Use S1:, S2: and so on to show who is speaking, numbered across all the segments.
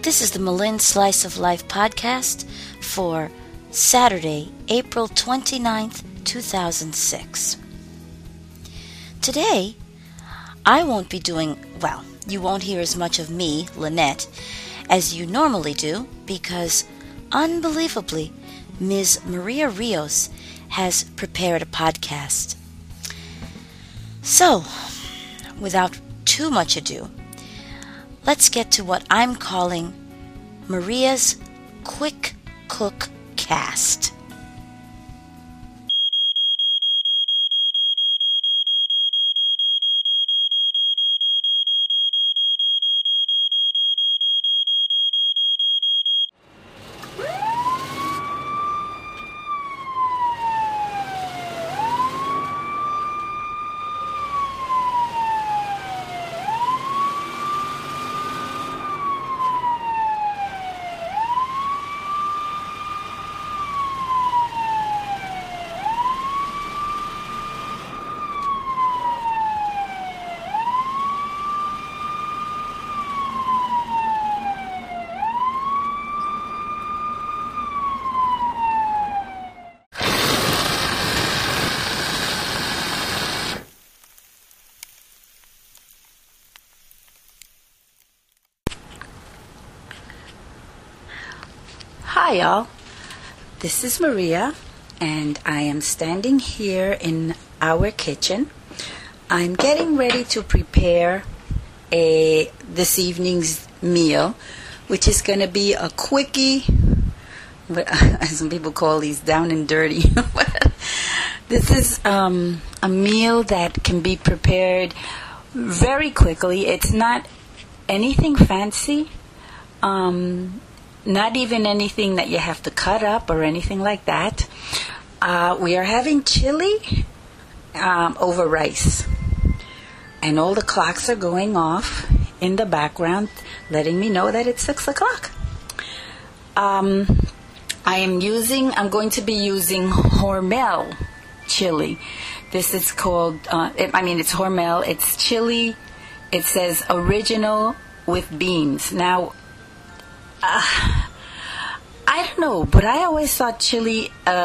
S1: This is the Malin Slice of Life podcast for Saturday, April 29th, 2006. Today, I won't be you won't hear as much of me, Lynette, as you normally do because, unbelievably, Ms. Maria Rios has prepared a podcast. So, without too much ado, let's get to what I'm calling Maria's Quick Cook Cast. Hi y'all, this is Maria and I am standing here in our kitchen. I'm getting ready to prepare this evening's meal, which is going to be a quickie, as some people call these, down and dirty. This is a meal that can be prepared very quickly. It's not anything fancy. Not even anything that you have to cut up or anything like that. We are having chili over rice. And all the clocks are going off in the background, letting me know that it's 6 o'clock. I'm going to be using Hormel chili. This is called, it's Hormel. It's chili. It says original with beans. Now, I don't know, but I always thought chili,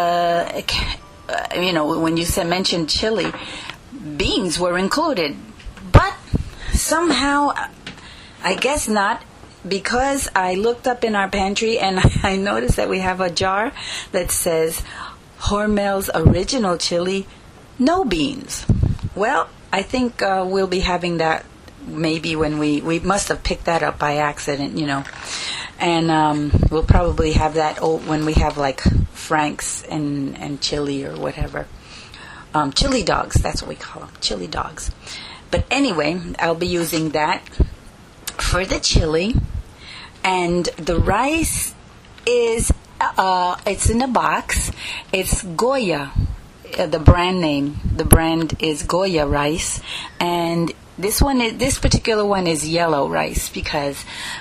S1: when you mentioned chili, beans were included. But somehow, I guess not, because I looked up in our pantry and I noticed that we have a jar that says Hormel's original chili, no beans. Well, I think we'll be having that maybe when we must have picked that up by accident, And we'll probably have that when we have like Frank's and chili or whatever. Chili dogs, that's what we call them, chili dogs. But anyway, I'll be using that for the chili. And the rice is, it's in a box. It's Goya, the brand name. The brand is Goya rice. And this particular one is yellow rice because,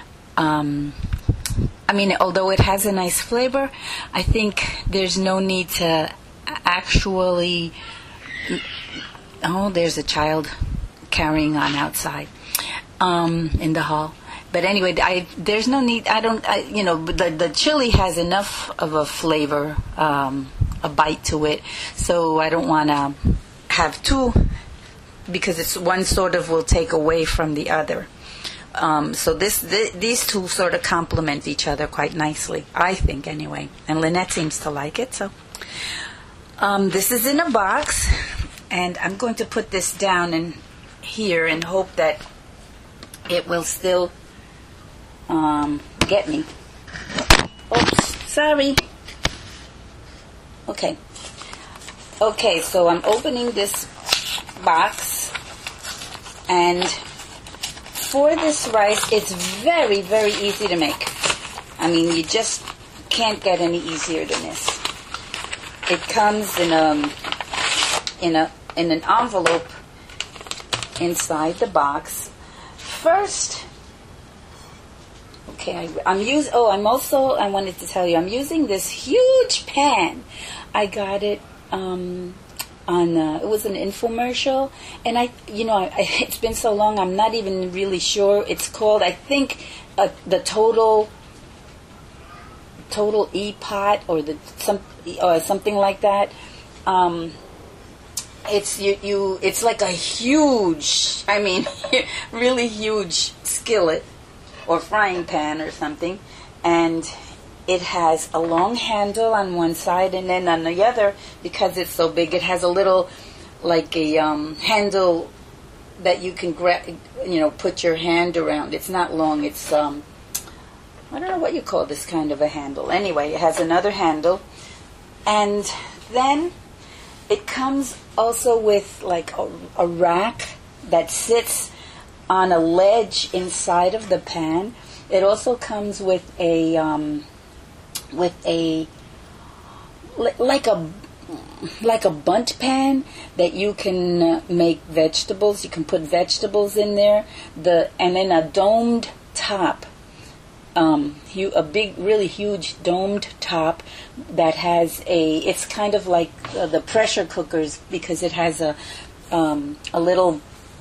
S1: although it has a nice flavor, I think there's no need to actually... Oh, there's a child carrying on outside in the hall. But anyway, there's no need... the chili has enough of a flavor, a bite to it, so I don't want to have two, because it's one sort of will take away from the other. So these two sort of complement each other quite nicely, I think, anyway. And Lynette seems to like it. So this is in a box, and I'm going to put this down in here and hope that it will still get me. Oops, sorry. Okay, so I'm opening this box, and for this rice, it's very, very easy to make. You just can't get any easier than this. It comes in an envelope inside the box. First, I wanted to tell you, I'm using this huge pan. I got it on it was an infomercial, and it's been so long, I'm not even really sure. It's called, I think, the Total E-Pot, or something like that. It's like a huge, really huge skillet or frying pan or something, and it has a long handle on one side, and then on the other, because it's so big, it has a little, like a handle that you can put your hand around. It's not long. It's I don't know what you call this kind of a handle. Anyway, it has another handle, and then it comes also with like a rack that sits on a ledge inside of the pan. It also comes with a like a bundt pan that you can make vegetables. You can put vegetables in there. And then a domed top, a big, really huge domed top that has it's kind of like the pressure cookers, because it has a little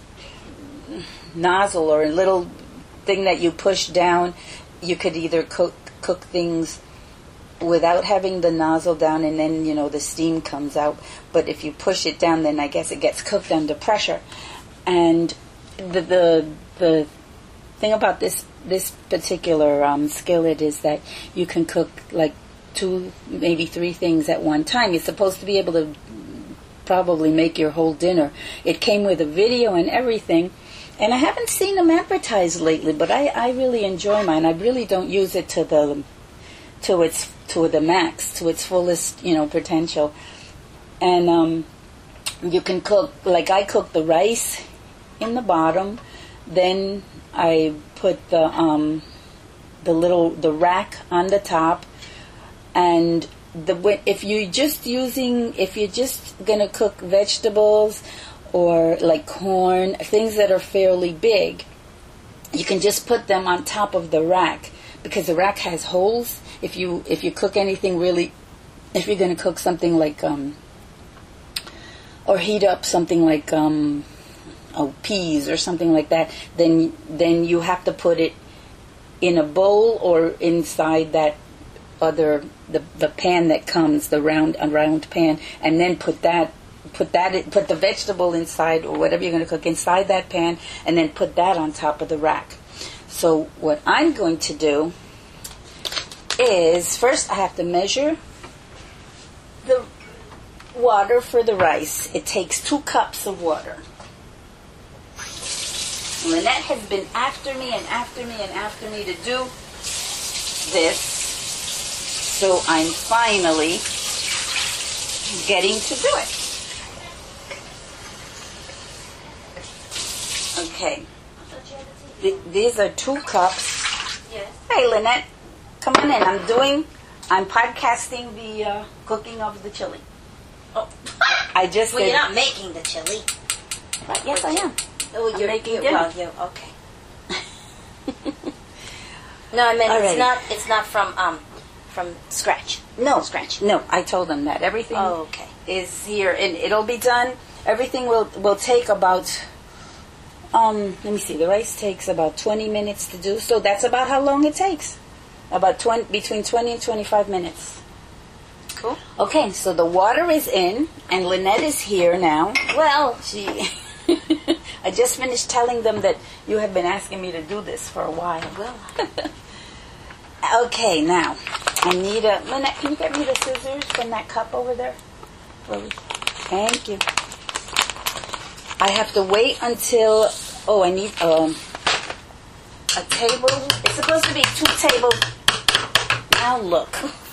S1: nozzle or a little thing that you push down. You could either cook things without having the nozzle down, and then the steam comes out. But if you push it down, then I guess it gets cooked under pressure. And the thing about this particular skillet is that you can cook like 2, maybe 3 things at one time. You're supposed to be able to probably make your whole dinner. It came with a video and everything, and I haven't seen them advertised lately, but I really enjoy mine. I really don't use it to the max, to its fullest, potential. And you can cook, like I cook the rice in the bottom, then I put the rack on the top, and if you're just gonna cook vegetables or like corn, things that are fairly big, you can just put them on top of the rack, because the rack has holes. If you cook anything really, if you're going to cook something like or heat up something like peas or something like that, then you have to put it in a bowl or inside that the pan that comes, a round pan, and then put the vegetable inside, or whatever you're going to cook, inside that pan, and then put that on top of the rack. So what I'm going to do is, first I have to measure the water for the rice. It takes 2 cups of water. Lynette has been after me to do this, so I'm finally getting to do it. Okay. These are 2 cups. Yes. Hey, Lynette. Come on in. I'm podcasting the cooking of the chili.
S2: Oh.
S1: I just
S2: Well, you're not making the chili.
S1: Right, yes, I am.
S2: Oh, you're
S1: making dinner.
S2: Well, you okay. No, I meant it's not from scratch.
S1: No,
S2: scratch.
S1: No, I told them that everything is here, and it'll be done. Everything will take about. Let me see. The rice takes about 20 minutes to do, so that's about how long it takes. About between 20 and 25 minutes.
S2: Cool.
S1: Okay, so the water is in, and Lynette is here now. Well, I just finished telling them that you have been asking me to do this for a while.
S2: Well.
S1: Okay, now, I need Lynette, can you get me the scissors from that cup over there? Thank you. I have to wait until, I need a table. It's supposed to be 2 tables. Now look.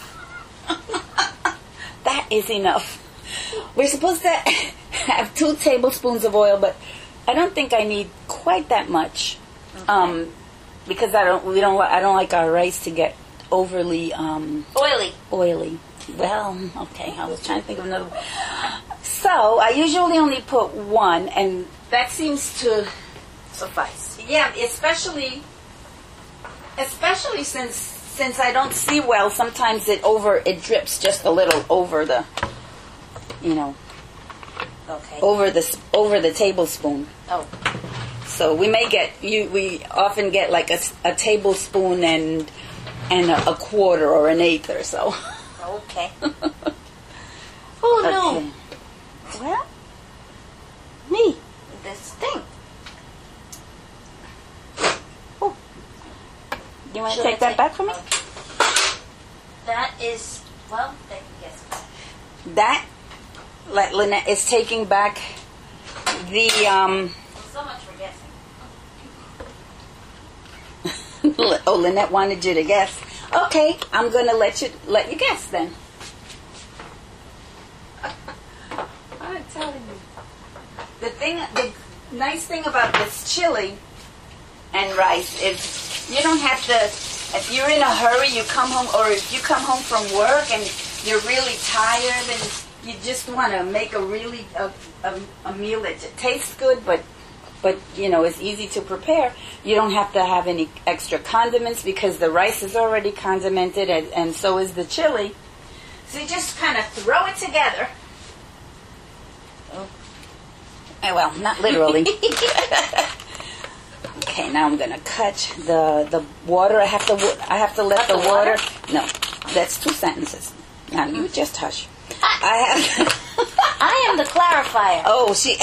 S1: That is enough. We're supposed to have 2 tablespoons of oil, but I don't think I need quite that much. Okay. Because I don't like our rice to get overly oily. Well, okay, I was trying to think of another. So I usually only put 1, and that seems to suffice. Yeah, especially since I don't see well. Sometimes it drips just a little over the,
S2: Okay.
S1: over the tablespoon.
S2: Oh.
S1: So we often get like a tablespoon and a quarter or an eighth or so.
S2: Okay. Oh no.
S1: Okay. Well, me.
S2: This thing.
S1: Oh. You want to
S2: Should I
S1: take that back from me?
S2: Okay. That is, well, yes.
S1: That, like Lynette is taking back the
S2: Well, so much for guessing.
S1: Oh, Lynette wanted you to guess. Okay, I'm going to let you guess then. I'm telling you. The nice thing about this chili and rice is you don't have to, if you're in a hurry, you come home, or if you come home from work and you're really tired and you just want to make a really a meal that tastes good, but it's easy to prepare. You don't have to have any extra condiments because the rice is already condimented, and so is the chili. So you just kind of throw it together. Oh. Well, not literally. Okay, now I'm gonna cut the water. I have to let the water. No, that's 2 sentences. Now you just hush.
S2: I am the clarifier.
S1: Oh, she.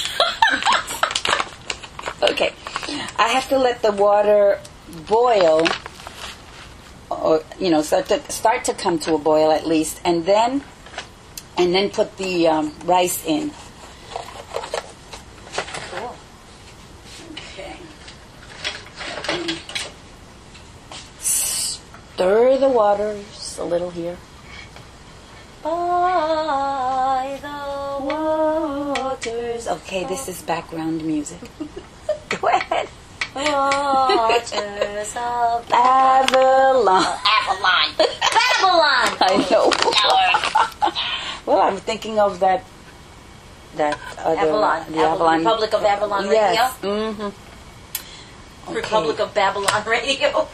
S1: Okay, I have to let the water boil, or start to come to a boil at least, and then put the rice in.
S2: Cool.
S1: Okay. Stir the waters a little here.
S2: By the waters.
S1: Okay, this is background music. Go ahead.
S2: Waters of
S1: Avalon.
S2: Avalon. Babylon.
S1: I know. Well, I'm thinking of that other
S2: Avalon.
S1: the Avalon
S2: Republic of Avalon Radio.
S1: Yes. Mm-hmm. Okay.
S2: Republic of Babylon Radio.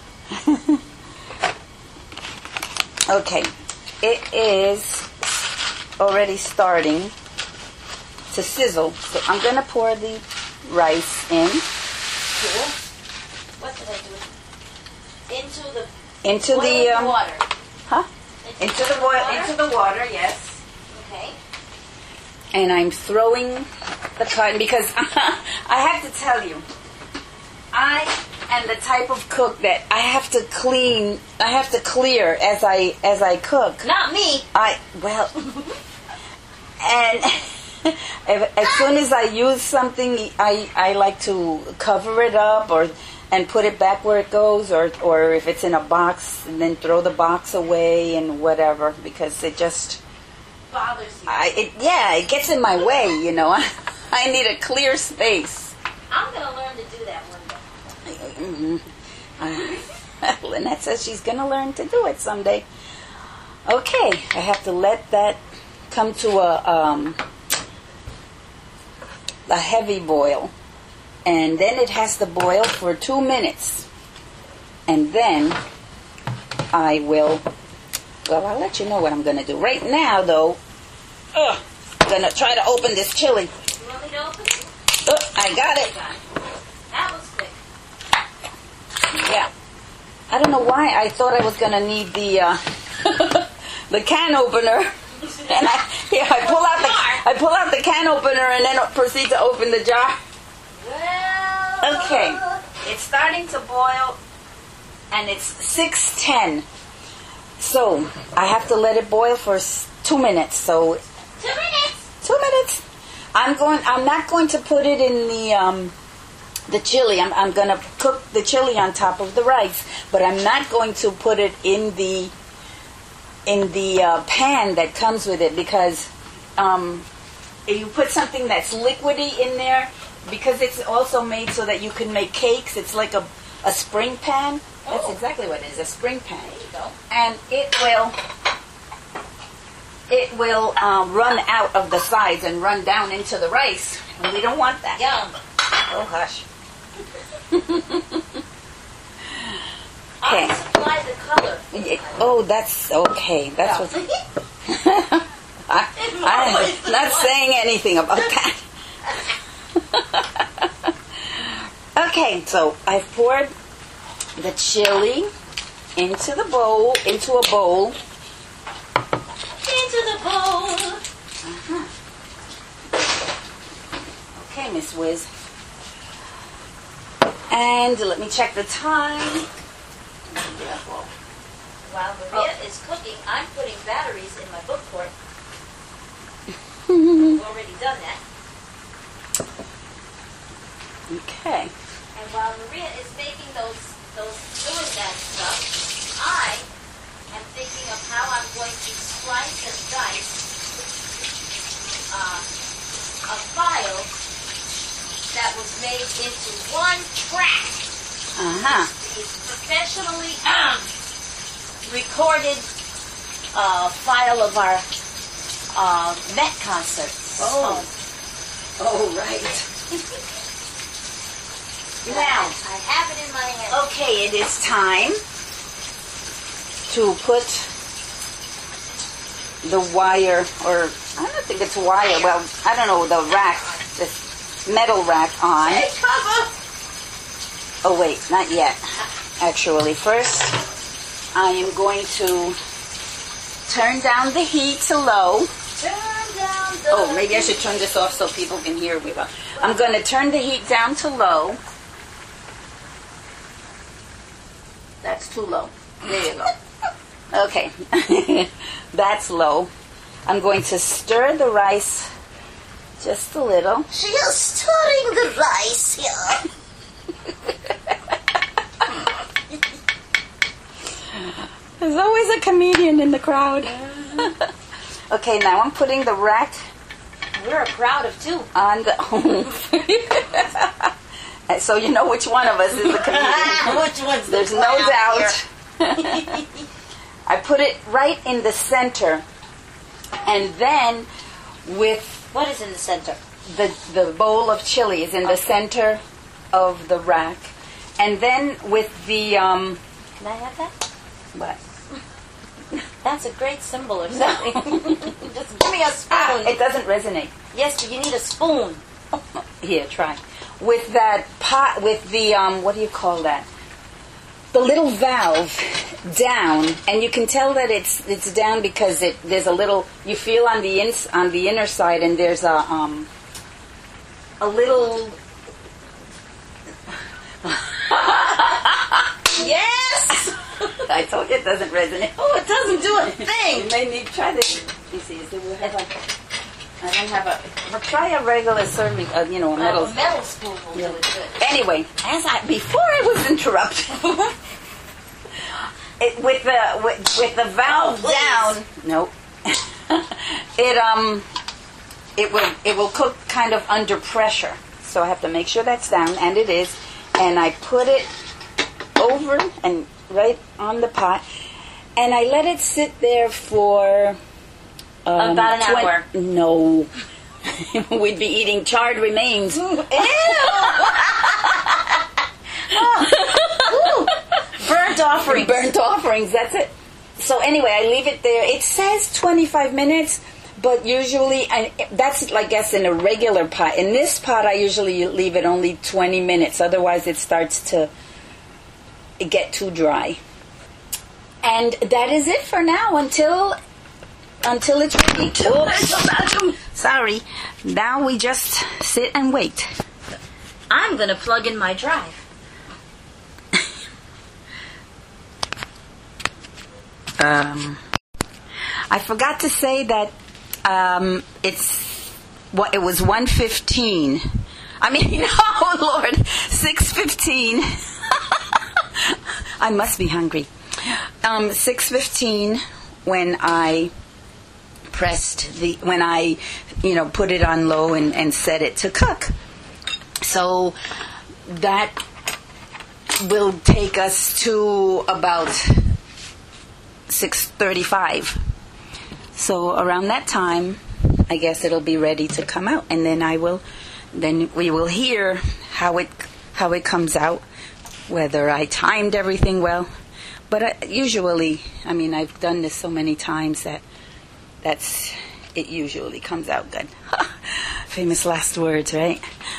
S1: Okay. It is already starting to sizzle, so I'm going to pour the rice in.
S2: Cool. What did I do?
S1: Into the
S2: water.
S1: Huh? Into the water, yes.
S2: Okay.
S1: And I'm throwing the cotton because I have to tell you, I am the type of cook that I have to clear as I cook.
S2: Not me.
S1: And as soon as I use something, I like to cover it up and put it back where it goes, or if it's in a box, and then throw the box away and whatever, because it just
S2: bothers you.
S1: It gets in my way, I need a clear space.
S2: I'm going to learn to do that one day.
S1: Mm-hmm. Lynette says she's going to learn to do it someday. Okay, I have to let that come to a heavy boil, and then it has to boil for 2 minutes, and then I'll let you know what I'm going to do. Right now, though, I'm going to try to open this chili.
S2: You want me to open it?
S1: I got it.
S2: That was quick.
S1: Yeah. I don't know why I thought I was going to need the the can opener. And I pull out the can opener and then proceed to open the jar.
S2: Well.
S1: Okay, it's starting to boil, and it's 6:10. So I have to let it boil for 2 minutes. So
S2: 2 minutes.
S1: 2 minutes. I'm not going to put it in the chili. I'm going to cook the chili on top of the rice, but I'm not going to put it in the pan that comes with it, because if you put something that's liquidy in there, because it's also made so that you can make cakes. It's like a spring pan. That's exactly what it is, a spring pan.
S2: There you go.
S1: And it will run out of the sides and run down into the rice, and we don't want that.
S2: Yum.
S1: Oh, hush.
S2: I
S1: Okay.
S2: supplied the color.
S1: Oh, that's okay. That's what I'm not saying anything about that. Okay, so I've poured the chili into a bowl.
S2: Into the bowl.
S1: Uh-huh. Okay, Miss Wiz. And let me check the time.
S2: While Maria is cooking, I'm putting batteries in my book port. I've already done that.
S1: Okay.
S2: And while Maria is making doing that stuff, I am thinking of how I'm going to slice and dice a file that was made into one track. It's professionally recorded file of our Met concert.
S1: Oh, right.
S2: Now, I have it in my hand.
S1: Okay, it is time to put the wire, or I don't think it's wire, well, I don't know, the rack, this metal rack on.
S2: Hey, cover!
S1: Oh, wait, not yet. Actually, first, I am going to turn down the heat to low.
S2: Turn down the
S1: maybe I should turn this off so people can hear me well. I'm going to turn the heat down to low. That's too low. There you go. Okay. That's low. I'm going to stir the rice just a little.
S2: She is stirring the rice here.
S1: There's always a comedian in the crowd. Okay, now I'm putting the rack.
S2: We're a crowd of two.
S1: On the so you know which one of us is the comedian.
S2: Which one's the
S1: There's no doubt. I put it right in the center, and then with
S2: what is in the center?
S1: The bowl of chili is in the center of the rack, and then with the
S2: Can I have that?
S1: what?
S2: That's a great symbol or something. Just give me a spoon.
S1: It doesn't resonate.
S2: Yes, but you need a spoon.
S1: Here, try. With that pot, with the, what do you call that? The little valve down, and you can tell that it's down because there's a little, you feel on the inner side, and there's a little...
S2: Yes!
S1: I told you it doesn't resonate.
S2: Oh, it doesn't do a thing.
S1: You may need to try this. You see, we have I don't have a. Try a regular serving, a metal.
S2: A metal spoon will do it good.
S1: Anyway, before I was interrupted, with the valve down. Nope. It will cook kind of under pressure. So I have to make sure that's down, and it is. And I put it over and right on the pot, and I let it sit there for
S2: about an hour.
S1: No, we'd be eating charred remains. Ew!
S2: Burnt offerings.
S1: Burnt offerings. That's it. So anyway, I leave it there. It says 25 minutes. But usually, that's, I guess, in a regular pot. In this pot, I usually leave it only 20 minutes. Otherwise, it starts to get too dry. And that is it for now until it's ready to... Sorry. Now we just sit and wait.
S2: I'm going to plug in my drive.
S1: I forgot to say that it was 1:15. I mean, oh Lord, 6:15. I must be hungry. 6:15 when I put it on low and set it to cook. So that will take us to about 6:35. So around that time, I guess it'll be ready to come out, and then we will hear how it comes out, whether I timed everything well. But usually, I mean, I've done this so many times that's it usually comes out good. Famous last words, right?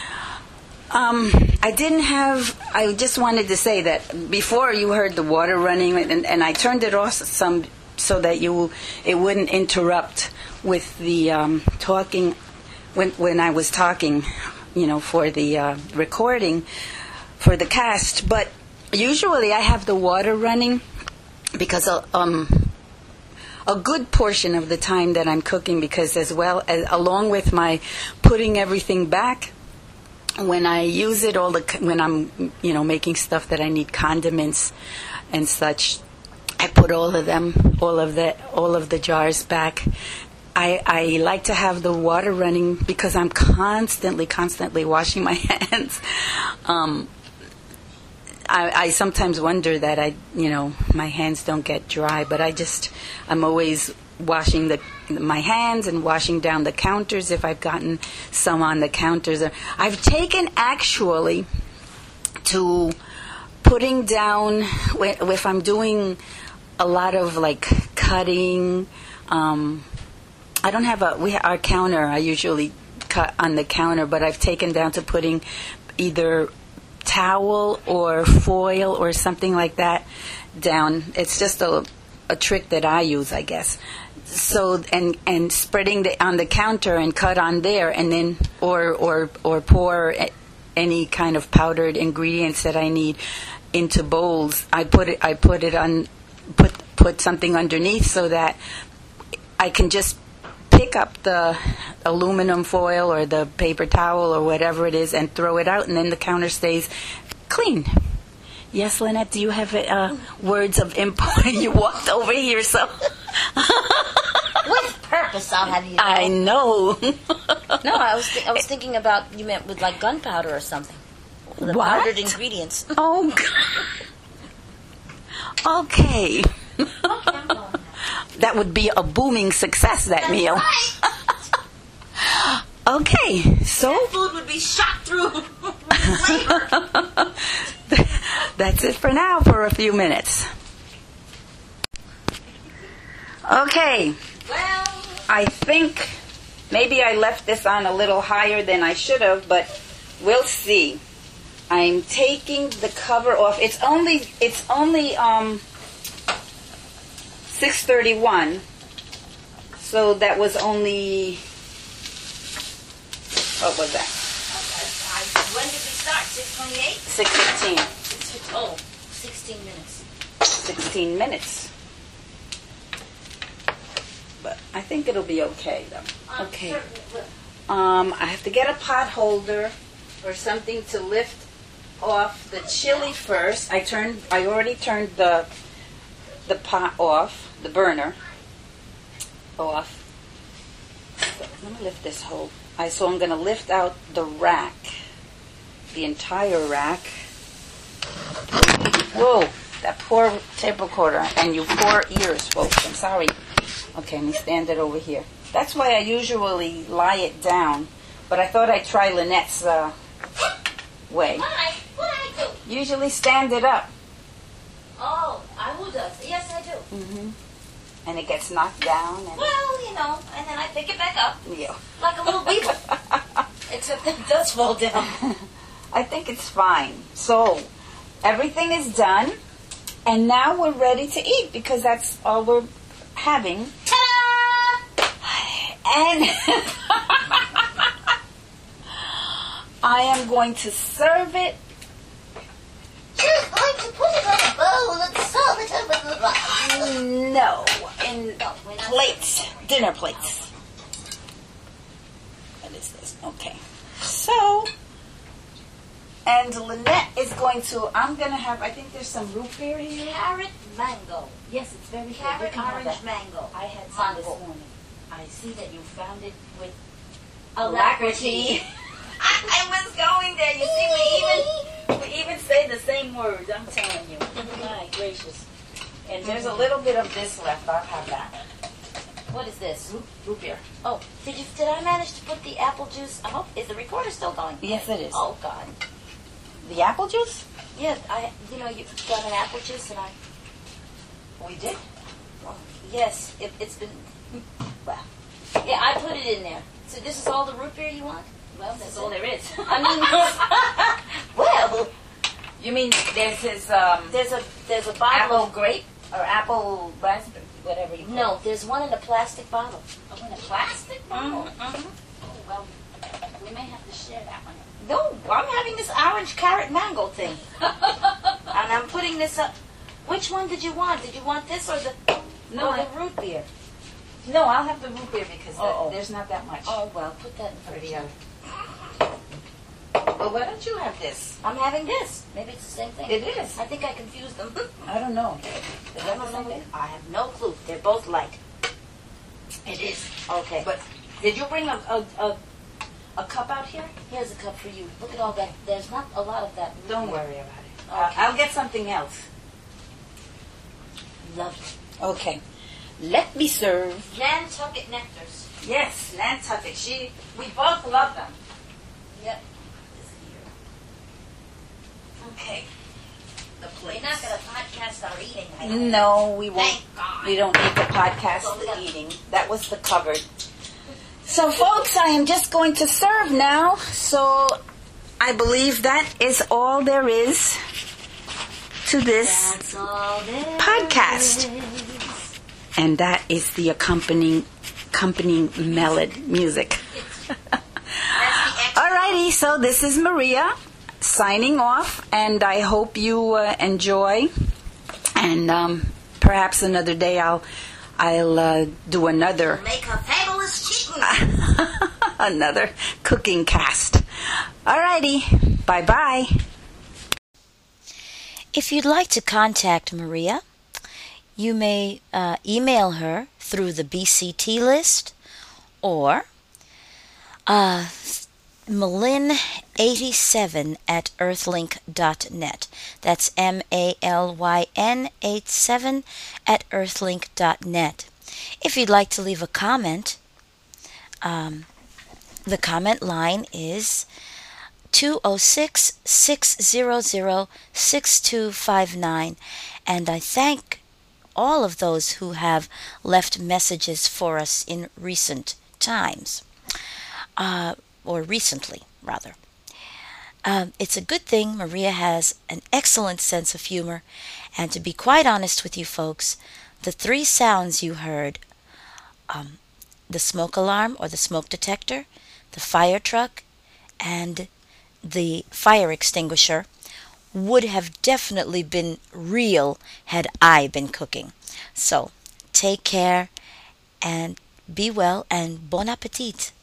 S1: I just wanted to say that before you heard the water running, and I turned it off some so that it wouldn't interrupt with the talking when I was talking, for the recording, for the cast. But usually I have the water running because a good portion of the time that I'm cooking, because along with my putting everything back, when I use it when I'm making stuff that I need condiments and such, I put all of the jars back. I like to have the water running because I'm constantly washing my hands. I sometimes wonder that my hands don't get dry, but I'm always washing my hands and washing down the counters if I've gotten some on the counters. I've taken actually to putting down if I'm doing a lot of cutting. I don't have our counter. I usually cut on the counter, but I've taken down to putting either towel or foil or something like that down. It's just a trick that I use, I guess. So and spreading on the counter and cut on there, and then or pour any kind of powdered ingredients that I need into bowls. I put something underneath so that I can just pick up the aluminum foil or the paper towel or whatever it is and throw it out, and then the counter stays clean. Yes, Lynette, do you have words of input? You walked over here, so...
S2: With purpose, I'll have you know.
S1: I know.
S2: No, I was thinking about, you meant with gunpowder or something. The
S1: What?
S2: powdered ingredients.
S1: Oh, God. Okay. That would be a booming success, that meal. Okay, so...
S2: That food would be shot through flavor.
S1: That's it for now for a few minutes. Okay.
S2: Well...
S1: I think maybe I left this on a little higher than I should have, but we'll see. I'm taking the cover off. It's only 6:31. So that was only, what was that?
S2: When did we start? 6:28?
S1: 6:15.
S2: Oh, 16 minutes.
S1: 16 minutes. But I think it'll be okay, though. Okay. I have to get a pot holder or something to lift off the chili first. I already turned the pot off, the burner off. So let me lift this whole. So I'm going to lift out the rack, the entire rack. Whoa, that poor tape recorder and you poor ears, folks. I'm sorry. Okay, let me stand it over here. That's why I usually lie it down, but I thought I'd try Lynette's way.
S2: What I do?
S1: Usually stand it up.
S2: Oh, I will do. Yes, I do.
S1: Mm-hmm. And it gets knocked down. And
S2: Well, and then I pick it back up.
S1: yeah.
S2: Like a little beaver. Except that it does fall down.
S1: I think it's fine. So, everything is done, and now we're ready to eat because that's all we're having.
S2: Ta-da!
S1: And I am going to serve it.
S2: She's going to put it on a bowl and serve it over the rice.
S1: No, in plates, dinner plates. What is this? Okay. So, and Lynette is going to, I think there's some root beer here.
S2: Carrot mango.
S1: Yes, it's very good.
S2: Carrot
S1: You can have
S2: orange
S1: that.
S2: mango.
S1: I had some this
S2: Mango.
S1: morning. I see that you found it with
S2: Alacrity.
S1: I was going there. You see, we even say the same words. I'm telling you. My gracious. And there's a little bit of this left. I'll have that.
S2: What is this?
S1: Root beer.
S2: Oh, did I manage to put the apple juice? I hope, is the recorder still going?
S1: Yes, it is.
S2: Oh, God.
S1: The apple juice?
S2: Yeah, you got an apple juice and
S1: We did.
S2: yes, it's been, well, Yeah, I put it in there. So this is all the root beer you want? Well,
S1: That's all there is.
S2: I mean, well,
S1: You mean there's his
S2: there's a bottle.
S1: apple grape or apple raspberry, whatever you call
S2: No, there's one in a plastic bottle.
S1: it. Oh, in a plastic bottle.
S2: Oh, well, we may have to share that one.
S1: No, I'm having this orange carrot mango thing, and I'm putting this up.
S2: Which one did you want? Did you want this or the root beer?
S1: No, I'll have the root beer because
S2: Oh.
S1: there's not that much.
S2: Oh, well, put that in
S1: For
S2: first.
S1: the well, why don't you have this?
S2: I'm having this. Maybe it's the same thing.
S1: It is.
S2: I think I confused them.
S1: I don't know. Is
S2: I
S1: that the
S2: don't
S1: same
S2: know.
S1: thing?
S2: I have no clue. They're both light.
S1: It is.
S2: Okay.
S1: But did you bring a cup out here?
S2: Here's a cup for you. Look at all that. There's not a lot of that. root
S1: Don't
S2: beer.
S1: worry about it.
S2: Okay.
S1: I'll get something else.
S2: Lovely.
S1: Okay. Let me serve.
S2: Nantucket nectars.
S1: Yes, Nantucket. We both love them.
S2: Yep. This here.
S1: Okay. The
S2: We're
S1: plate.
S2: not going to podcast our eating. I
S1: No, we won't.
S2: Thank God.
S1: We don't need the podcast
S2: Well, we
S1: the
S2: got-
S1: eating. That was the cupboard. So, folks, I am just going to serve now. So, I believe that is all there is to this
S2: That's all there
S1: podcast.
S2: is.
S1: And that is the accompanying melody music. Alrighty, so this is Maria signing off, and I hope you enjoy. And perhaps another day I'll do another
S2: Make a fabulous chicken.
S1: another cooking cast. Alrighty, bye bye.
S3: If you'd like to contact Maria, you may email her through the BCT list or Malin87 at earthlink.net. That's MALYN 87 at earthlink.net. If you'd like to leave a comment, the comment line is 206-600-6259, and I thank all of those who have left messages for us in recent times, or recently, rather. It's a good thing Maria has an excellent sense of humor, and to be quite honest with you folks, the three sounds you heard, the smoke alarm or the smoke detector, the fire truck, and the fire extinguisher, would have definitely been real had I been cooking. So, take care and be well and bon appetit.